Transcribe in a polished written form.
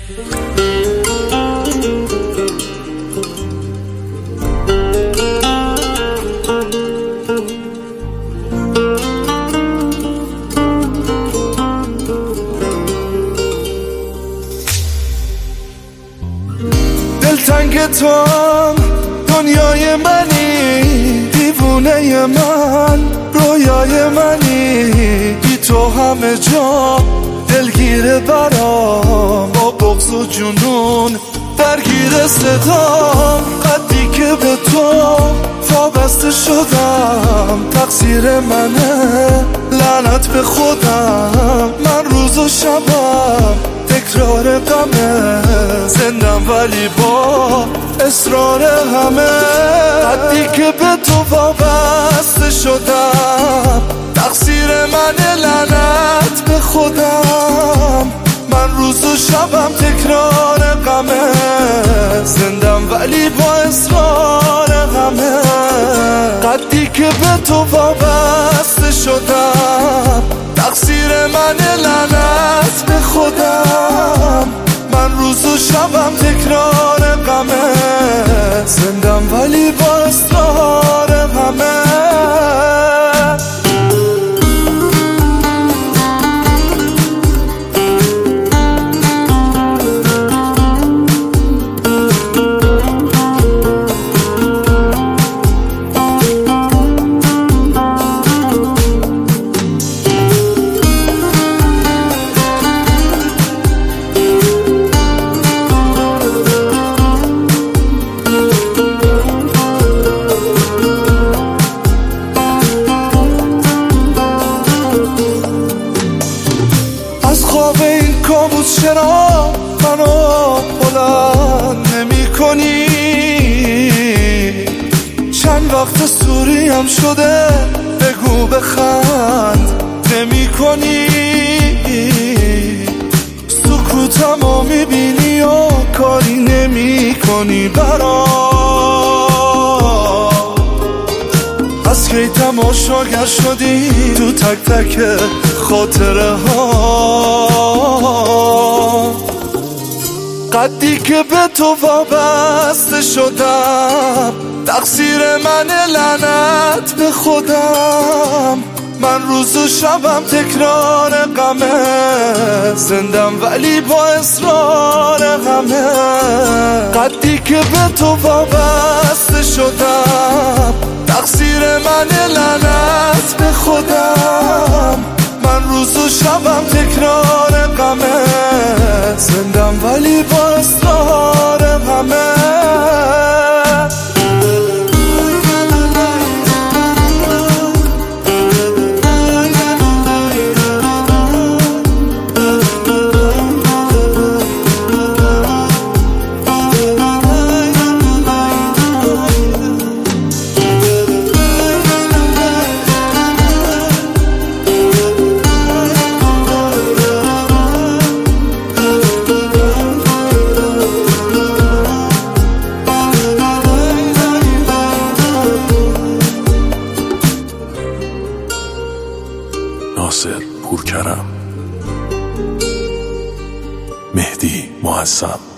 دلتنگ توام، دنیای منی، دیوونه من، رویای منی، بی تو همه جا دلگیره برام، با بغض و جنون درگیر صدام. قدی که به تو وابسته شدم، تقصیر منه، لعنت به خودم. من روز و شبم تکرار غمه، زندم ولی با اصرار همه. قدی که به تو وابسته شدم، تقصیر منه، لعنت به خودم. من روز و شبم تکرار غمه، زندم ولی با اصرار همه. قدی که به تو وابسته شدم، تقصیر منه، لعنت به خودم. من روز و شبم تکرار غمه، زندم ولی با اصرار همه. خواب این کابوس چرا منو بلند نمی کنی؟ چند وقت سوریم شده، بگو بخند نمی کنی؟ سکوتمو می بینی و کاری نمی کنی برام. از کی تماشاگر شدی تو تک تک خاطره ها. قدی که به تو وابسته شدم، تقصیر منه، لعنت به خودم. من روز و شبم تکرار غمه، زندم ولی با اصرار همه. قدی که به تو وابسته شدم، تقصیر منه، لعنت به خودم. من روز و شبم تکرار غمه، زندم ولی با اصرار همه. ناصر پورکرم، مهدی معظم.